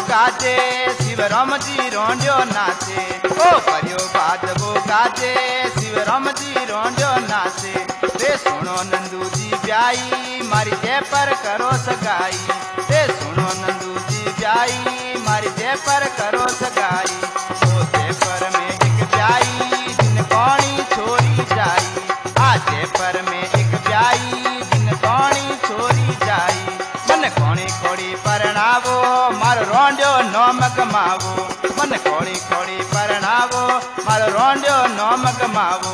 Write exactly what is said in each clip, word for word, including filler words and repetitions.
गाजे शिवराम जी रोंडियो नाचे। ओ परियो बाजबो गाजे शिवराम जी रोंडियो नाचे। रे सुनो नंदू जी ब्याई मारी जय पर करो सगाई। रे सुनो नंदू जी ब्याई मारी जय पर करो सगाई। ओ जय पर में एक ब्याई जिन कौनी छोरी जाई। आ जय पर में एक ब्याई जिन कौनी छोरी जाई। मन कोणी कोड़ी परणावो मारो रोंडियो नोम कमावो। मन कोड़ी कोड़ी परणावो मारो रोंडियो नोम कमावो।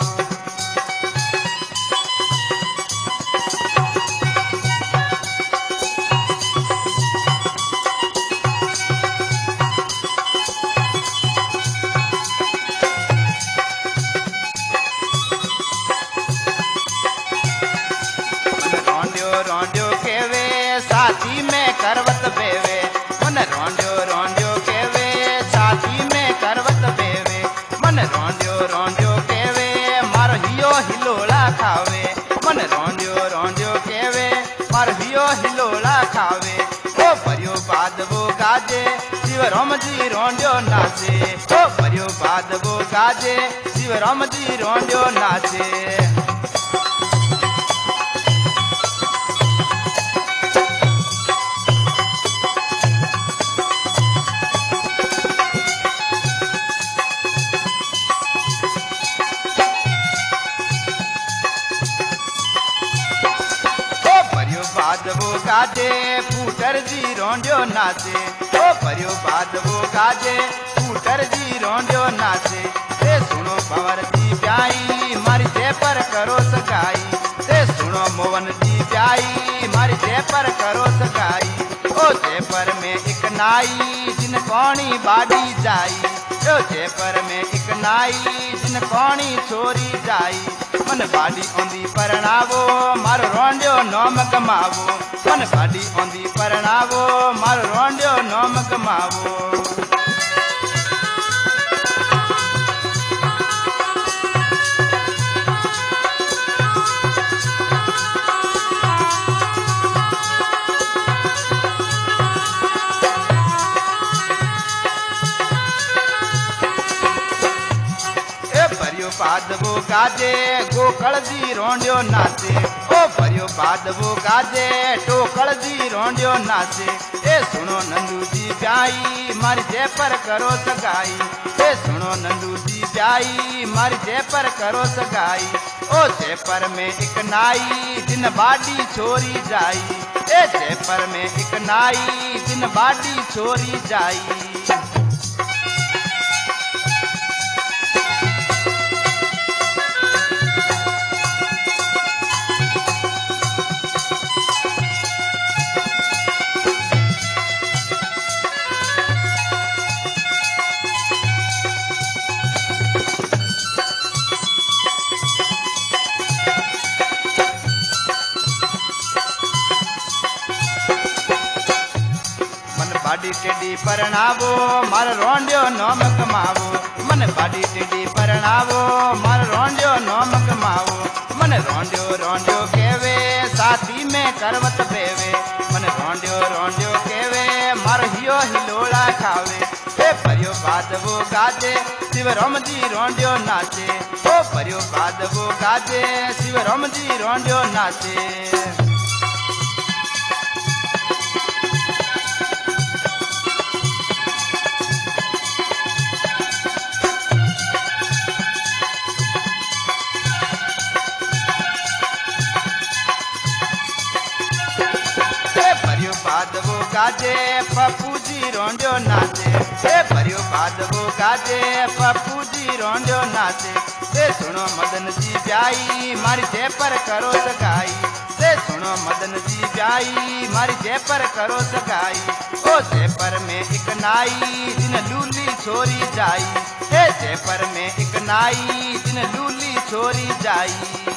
रोंडियो केवे साथी में करवत बेवे। मन रोंडियो रोंडियो केवे साथी में करवत बेवे। मन रोंडियो रोंडियो केवे मारो हियो हिलोला खावे। मन रोंडियो रोंडियो केवे मारो हियो हिलोला खावे। ओ परियो बादवो गाजे शिवराम जी रोंडियो नाचे। ओ परियो बादवो गाजे शिवराम जी रोंडियो नाचे। बादवो गाजे फूटर जी रोंडियो नाचे। ओ परियो बादवो गाजे फूटर जी रोंडियो नाचे। रे सुनो भंवर जी ब्याई मारी जय पर करो सगाई। रे सुनो मोहन जी ब्याई मारी जय पर करो सगाई। ओ जय पर में एक नाई जिन कौनी बाड़ी जाई। ओ जय पर में एक नाई जिन कौनी छोरी जाई। मन बाड़ी ओंदी परणावो मारो रोंडियो नोम कमावो। मन बाड़ी ओंदी परणावो मारो रोंडियो नोम कमावो। बादवो गाजे गोकल जी रोंडियो नाचे। ओ परियो बादवो गाजे टोकल जी रोंडियो नाचे। ए सुनो नंदू जी ब्याई मारी जय पर करो सगाई। ए सुनो नंदू जी ब्याई मारी जय पर करो सगाई। ओ जय पर में एक नाई जिन बाड़ी छोरी जाई। ए जय पर में एक नाई जिन बाड़ी छोरी जाई। बाड़ी टेडी परणावो मारो रोंडियो नोम कमावो। मन बाड़ी टेडी परणावो मारो रोंडियो नोम कमावो। मन रोंडियो रोंडियो केवे साथी में करवत बेवे। मन रोंडियो रोंडियो केवे मारो हियो हिलोला खावे। ए परियो बादवो गाजे शिवराम जी रोंडियो नाचे। ओ परियो बादवो गाजे शिवराम जी रोंडियो नाचे। बादवो गाजे पप्पू जी रोंडियो नाचे। ए परियो बादवो गाजे पप्पू जी रोंडियो नाचे। ए सुनो मदन जी ब्याई मारी जय पर करो सगाई। ए सुनो मदन जी ब्याई मारी जय पर करो सगाई। ओ जय पर में एक नाई जिन लूली छोरी जाई। ए जय पर में एक नाई जिन लूली छोरी जाई।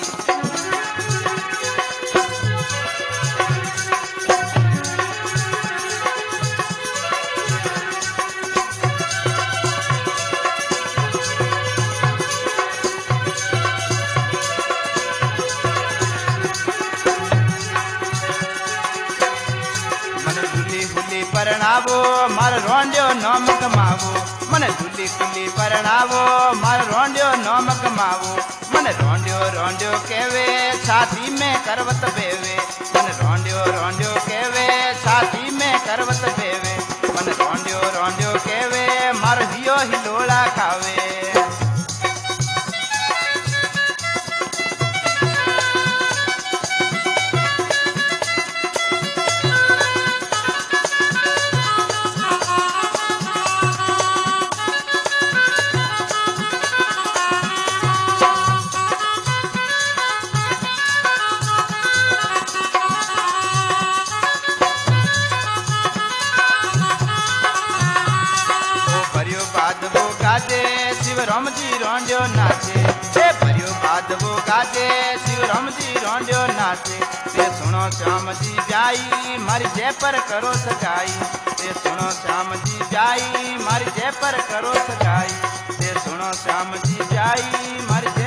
परणावो मार रोंडियो नाम कमावो मन दुली कुली परणावो मार रोंडियो नाम कमावो मन रोंडियो रोंडियो केवे छाती में करवत बेवे मन रोंडियो रोंडियो केवे छाती में करवत बेवे मन रोंडियो रोंडियो केवे मार हियो हिलोड़ा खावे शिव राम जी रोंडियो नाचे हे भरियो बादवो गाजे शिव राम जी रोंडियो नाचे ते सुनो श्याम जी ब्याई मारी जय पर करो सगाई ते सुनो श्याम जी ब्याई मारी जय पर करो सगाई ते सुनो श्याम जी ब्याई मारी